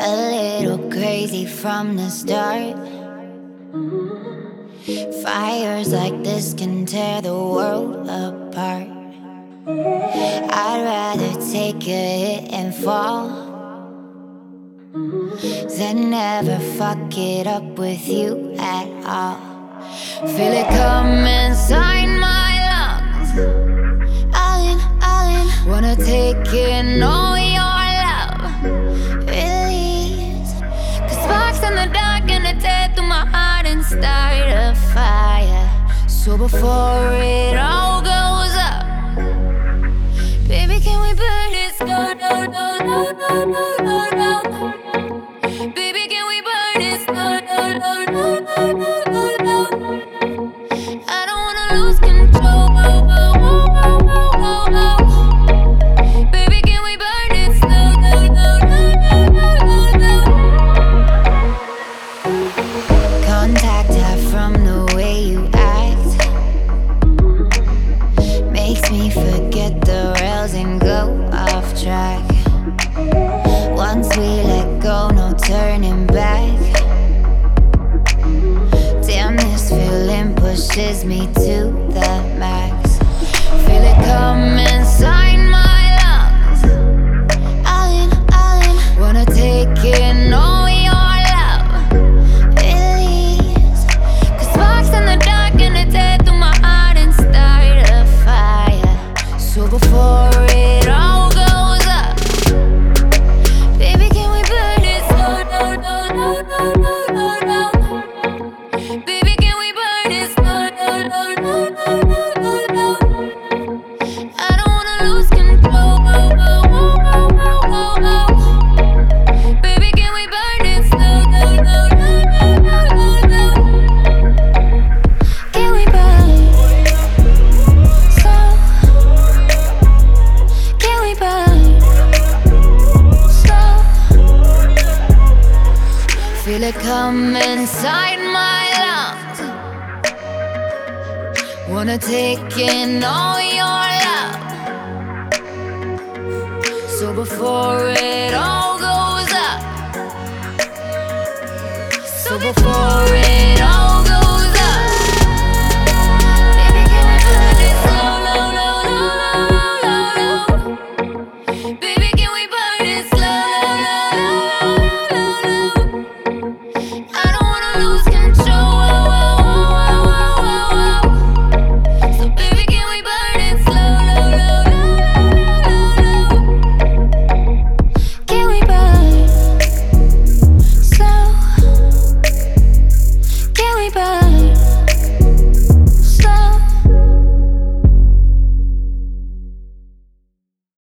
A little crazy from the start. Fires like this can tear the world apart. I'd rather take a hit and fall than never fuck it up with you at all. Feel it come inside my lungs. All in, wanna take in all your love. Release, 'cause sparks in the dark gonna tear through my heart and start a fire. So before it all goes up, baby, can we burn this? No. Baby, can we burn this? No. I don't wanna lose control. Baby, can we burn this? No. Contact her from the way you act. Makes me forget the rails and go off track. Once we let go, no turning back. Damn, this feeling pushes me to the max. Feel it come inside my lungs. All in, wanna take in all your love. Release, 'cause sparks in the dark gonna tear through my heart and start a fire. So before it all goes up, baby, can we burn this? No. Baby, can we burn this? No. I don't wanna lose control. Baby, can we burn this? No. Can we burn slow? Can we burn slow? Feel it come inside my lungs. Wanna take in all your love. So before it all goes up, so before